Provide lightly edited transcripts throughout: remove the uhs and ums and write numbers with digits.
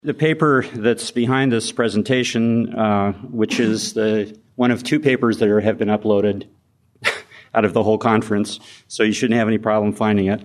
The paper that's behind this presentation, which is one of two papers that have been uploaded out of the whole conference, so you shouldn't have any problem finding it.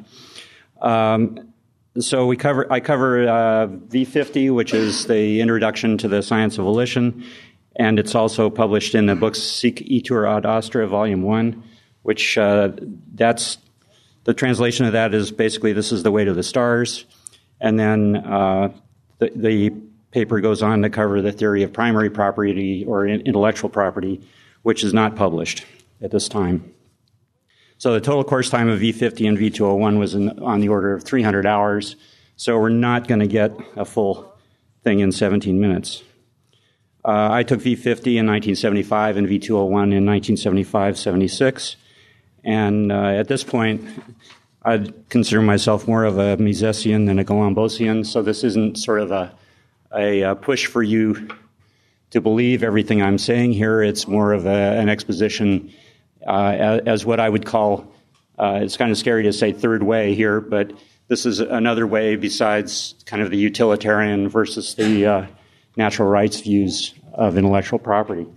So I cover V50, which is the introduction to the science of volition, and it's also published in the books Sic Itur ad Astra, Volume 1, which that's the translation of that is basically this is the way to the stars, and then the paper goes on to cover the theory of primary property or intellectual property, which is not published at this time. So the total course time of V50 and V201 was on the order of 300 hours, so we're not going to get a full thing in 17 minutes. I took V50 in 1975 and V201 in 1975-76, and at this point, I'd consider myself more of a Misesian than a Galambosian, so this isn't sort of a push for you to believe everything I'm saying here. It's more of an exposition as what I would call, it's kind of scary to say third way here, but this is another way besides kind of the utilitarian versus the natural rights views of intellectual property.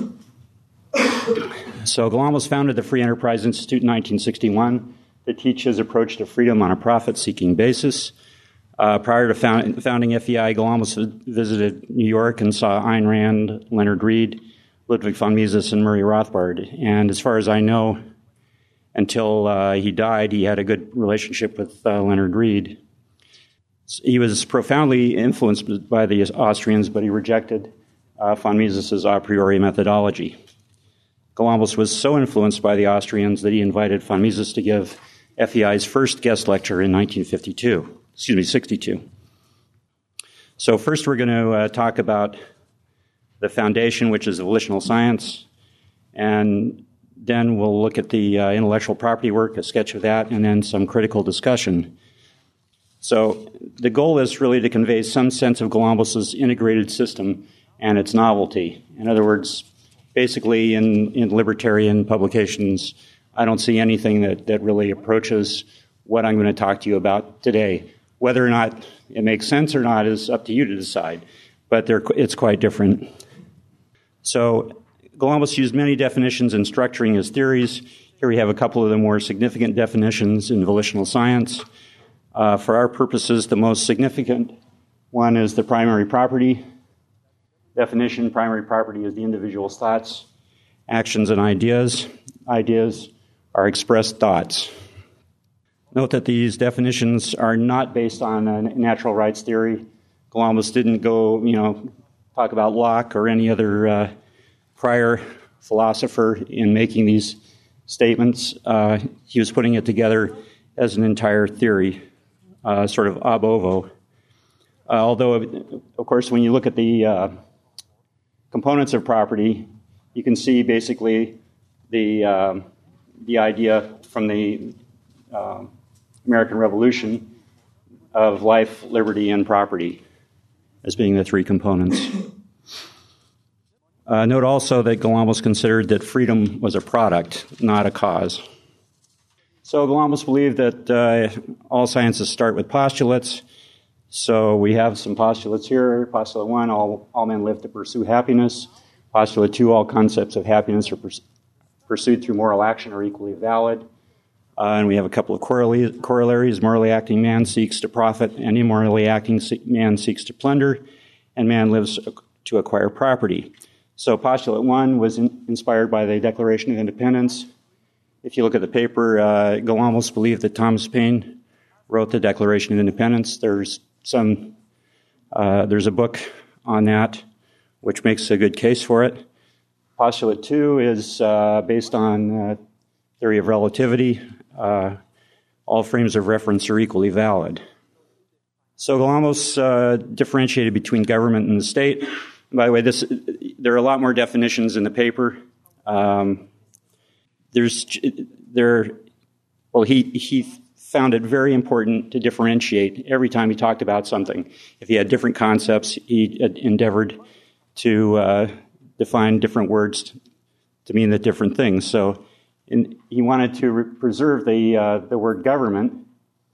So Galambos founded the Free Enterprise Institute in 1961 to teach his approach to freedom on a profit-seeking basis. Prior to founding FEI, Galambos visited New York and saw Ayn Rand, Leonard Read, Ludwig von Mises, and Murray Rothbard. And as far as I know, until he died, he had a good relationship with Leonard Read. He was profoundly influenced by the Austrians, but he rejected von Mises' a priori methodology. Galambos was so influenced by the Austrians that he invited von Mises to give FEI's first guest lecture in 62. So first we're going to talk about the foundation, which is volitional science, and then we'll look at the intellectual property work, a sketch of that, and then some critical discussion. So the goal is really to convey some sense of Galambos' integrated system and its novelty. In other words, basically in libertarian publications, I don't see anything that really approaches what I'm going to talk to you about today. Whether or not it makes sense or not is up to you to decide, but it's quite different. So Galambos used many definitions in structuring his theories. Here we have a couple of the more significant definitions in volitional science. For our purposes, the most significant one is the primary property definition. Primary property is the individual's thoughts, actions, and ideas. Ideas are expressed thoughts. Note that these definitions are not based on a natural rights theory. Galambos didn't go, talk about Locke or any other prior philosopher in making these statements. He was putting it together as an entire theory, sort of ab ovo. Although, of course, when you look at the components of property, you can see basically the idea from the American Revolution of life, liberty, and property as being the three components. Note also that Galambos considered that freedom was a product, not a cause. So Galambos believed that all sciences start with postulates. So we have some postulates here. Postulate 1, all men live to pursue happiness. Postulate 2, all concepts of happiness are pursued through moral action are equally valid. And we have a couple of corollaries. Morally acting man seeks to profit, and immorally acting man seeks to plunder, and man lives to acquire property. So postulate 1 was inspired by the Declaration of Independence. If you look at the paper, Galambos believed that Thomas Paine wrote the Declaration of Independence. There's a book on that which makes a good case for it. Postulate 2 is based on theory of relativity. All frames of reference are equally valid. So Galambos differentiated between government and the state. And by the way, there are a lot more definitions in the paper. He found it very important to differentiate every time he talked about something. If he had different concepts, he endeavored to define different words to mean the different things. So he wanted to preserve the word government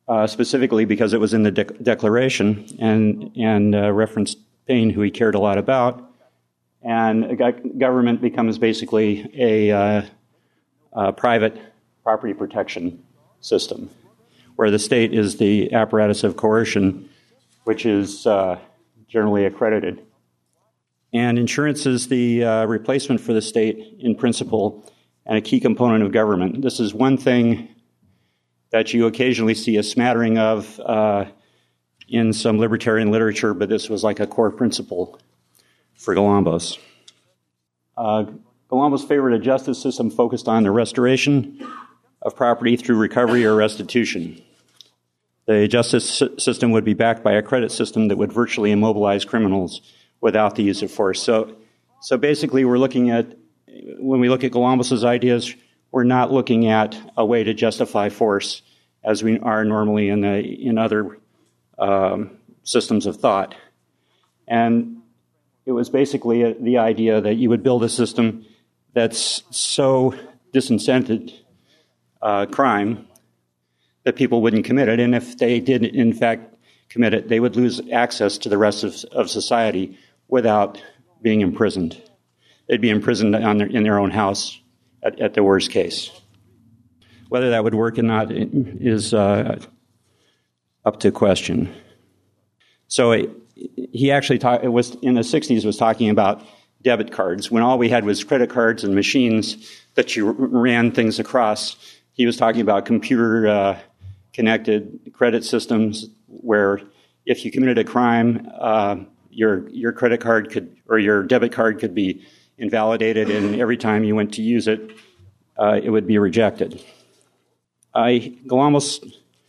specifically because it was in the Declaration and referenced Paine, who he cared a lot about. And government becomes basically a private property protection system, where the state is the apparatus of coercion, which is generally accredited. And insurance is the replacement for the state in principle and a key component of government. This is one thing that you occasionally see a smattering of in some libertarian literature, but this was like a core principle for Galambos. Galambos favored a justice system focused on the restoration of property through recovery or restitution. The justice system would be backed by a credit system that would virtually immobilize criminals without the use of force. So basically, we're looking at, when we look at Galambos' ideas, we're not looking at a way to justify force as we are normally in other systems of thought. And it was basically the idea that you would build a system that's so disincented crime that people wouldn't commit it. And if they did, in fact, commit it, they would lose access to the rest of society without being imprisoned. They'd be imprisoned in their own house at the worst case. Whether that would work or not is up to question. So he actually it was in the 60s was talking about debit cards. When all we had was credit cards and machines that you ran things across, he was talking about computer connected credit systems where if you committed a crime, your credit card could, or your debit card could be invalidated, and every time you went to use it, it would be rejected. Galambos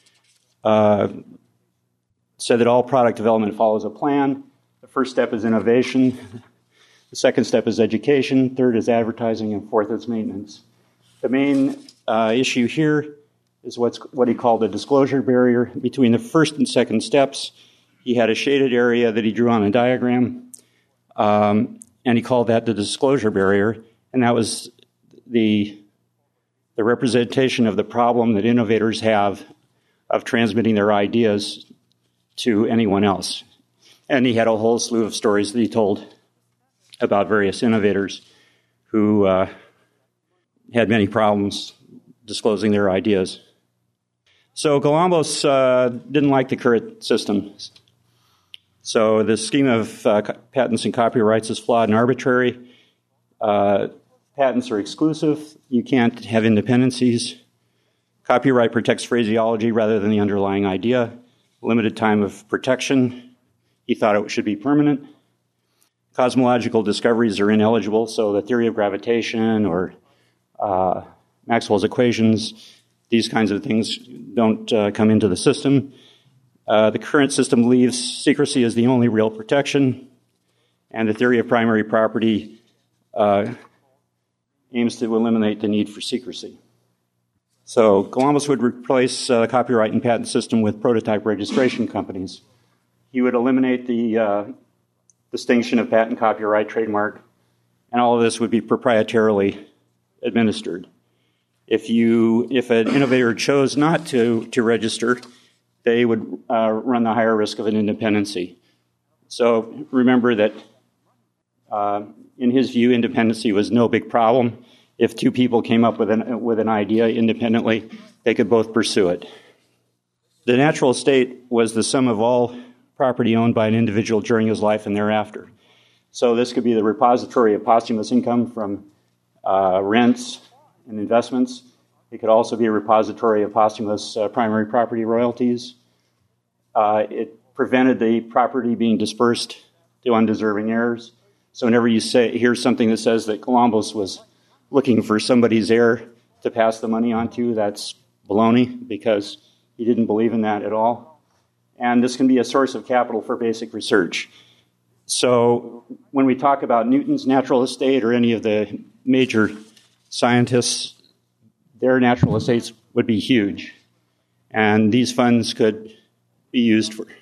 said that all product development follows a plan. The first step is innovation. The second step is education. Third is advertising, and fourth is maintenance. The main issue here is what he called a disclosure barrier between the first and second steps. He had a shaded area that he drew on a diagram, and he called that the disclosure barrier, and that was the representation of the problem that innovators have of transmitting their ideas to anyone else. And he had a whole slew of stories that he told about various innovators who had many problems disclosing their ideas. So Galambos didn't like the current system. So the scheme of patents and copyrights is flawed and arbitrary. Patents are exclusive. You can't have independencies. Copyright protects phraseology rather than the underlying idea. Limited time of protection. He thought it should be permanent. Cosmological discoveries are ineligible, so the theory of gravitation or Maxwell's equations, these kinds of things don't come into the system. The current system leaves secrecy as the only real protection, and the theory of primary property aims to eliminate the need for secrecy. So Galambos would replace the copyright and patent system with prototype registration companies. He would eliminate the distinction of patent, copyright, trademark, and all of this would be proprietarily administered. If an innovator chose not to register, they would run the higher risk of an independency. So remember that in his view, independency was no big problem. If two people came up with an idea independently, they could both pursue it. The natural estate was the sum of all property owned by an individual during his life and thereafter. So this could be the repository of posthumous income from rents and investments. It could also be a repository of posthumous primary property royalties. It prevented the property being dispersed to undeserving heirs. So whenever you hear something that says that Galambos was looking for somebody's heir to pass the money on to, that's baloney, because he didn't believe in that at all. And this can be a source of capital for basic research. So when we talk about Newton's natural estate or any of the major scientists, their natural estates would be huge. And these funds could be used for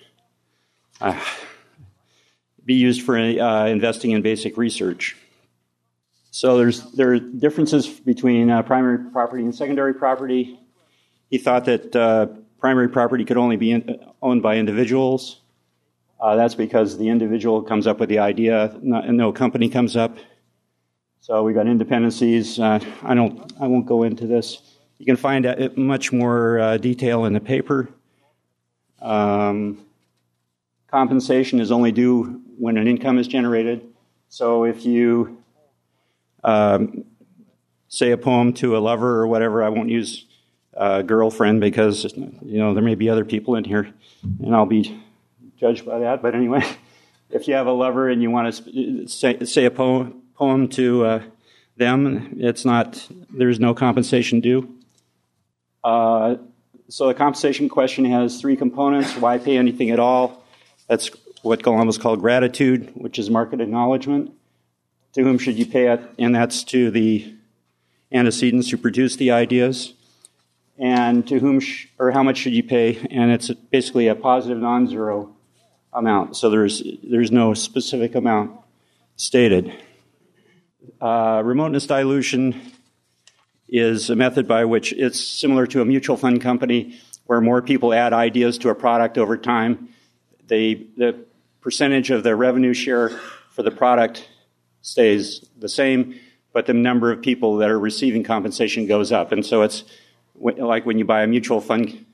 investing in basic research. So there are differences between primary property and secondary property. He thought that primary property could only be owned by individuals. That's because the individual comes up with the idea, and no company comes up. So we got independencies. I won't go into this. You can find much more detail in the paper. Compensation is only due when an income is generated. So if you say a poem to a lover or whatever, I won't use girlfriend because there may be other people in here, and I'll be judged by that. But anyway, if you have a lover and you want to say a poem to them, there's no compensation due. So the compensation question has three components. Why pay anything at all? That's what Columbus called gratitude, which is market acknowledgement. To whom should you pay it? And that's to the antecedents who produced the ideas. And to whom or how much should you pay? And it's basically a positive non-zero amount. So there's no specific amount stated. Remoteness dilution is a method by which it's similar to a mutual fund company where more people add ideas to a product over time. The percentage of the revenue share for the product stays the same, but the number of people that are receiving compensation goes up. And so it's like when you buy a mutual fund,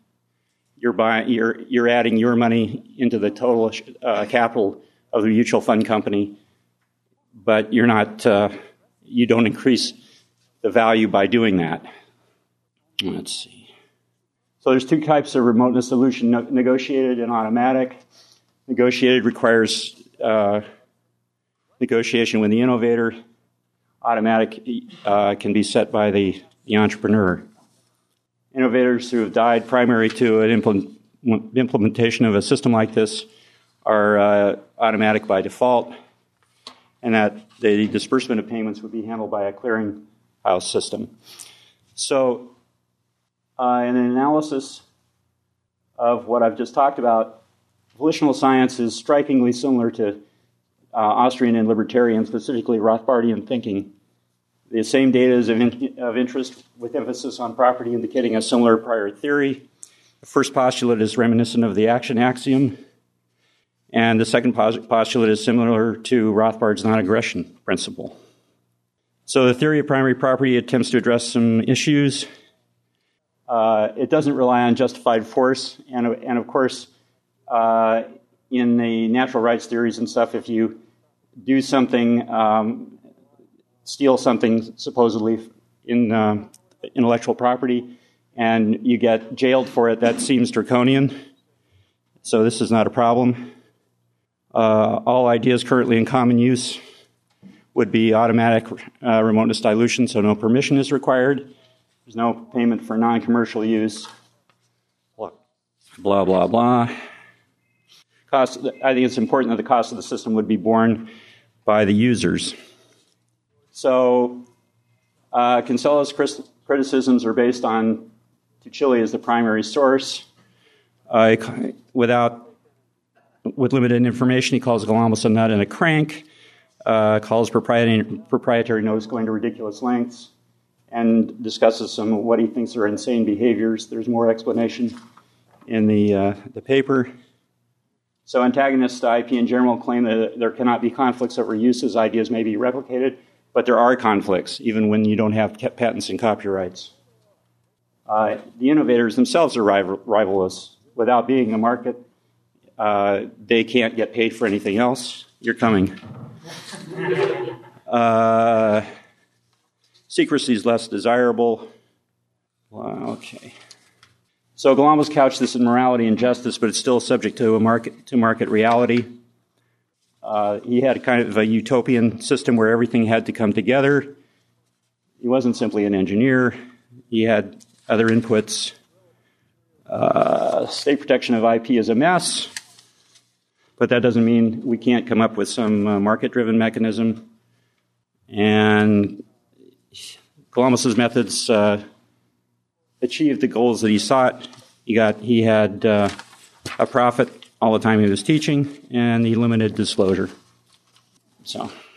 you're adding your money into the total capital of the mutual fund company, but you don't increase the value by doing that. Let's see. So there's two types of remoteness dilution, negotiated and automatic. Negotiated requires negotiation with the innovator. Automatic can be set by the entrepreneur. Innovators who have died primary to an implementation of a system like this are automatic by default, and that the disbursement of payments would be handled by a clearinghouse system. So in an analysis of what I've just talked about, volitional science is strikingly similar to Austrian and libertarian, specifically Rothbardian thinking. The same data is of interest with emphasis on property indicating a similar prior theory. The first postulate is reminiscent of the action axiom, and the second postulate is similar to Rothbard's non-aggression principle. So the theory of primary property attempts to address some issues. It doesn't rely on justified force, and of course, in the natural rights theories and stuff, if you do something, steal something supposedly in intellectual property, and you get jailed for it, that seems draconian. So this is not a problem. All ideas currently in common use would be automatic remoteness dilution, so no permission is required. There's no payment for non-commercial use. Blah, blah, blah. Cost, I think it's important that the cost of the system would be borne by the users. So Kinsella's criticisms are based on Tucili as the primary source. With limited information, he calls Galambos a nut and a crank, calls proprietary notes going to ridiculous lengths, and discusses some of what he thinks are insane behaviors. There's more explanation in the paper. So antagonists to IP in general claim that there cannot be conflicts over uses. Ideas may be replicated, but there are conflicts, even when you don't have patents and copyrights. The innovators themselves are rivalrous. Without being a market, they can't get paid for anything else. You're coming. Secrecy is less desirable. Well, okay. So Galambos couched this in morality and justice, but it's still subject to market reality. He had kind of a utopian system where everything had to come together. He wasn't simply an engineer. He had other inputs. State protection of IP is a mess, but that doesn't mean we can't come up with some market-driven mechanism. And Galambos' methods achieved the goals that he sought. He had a profit all the time he was teaching, and he limited disclosure. So.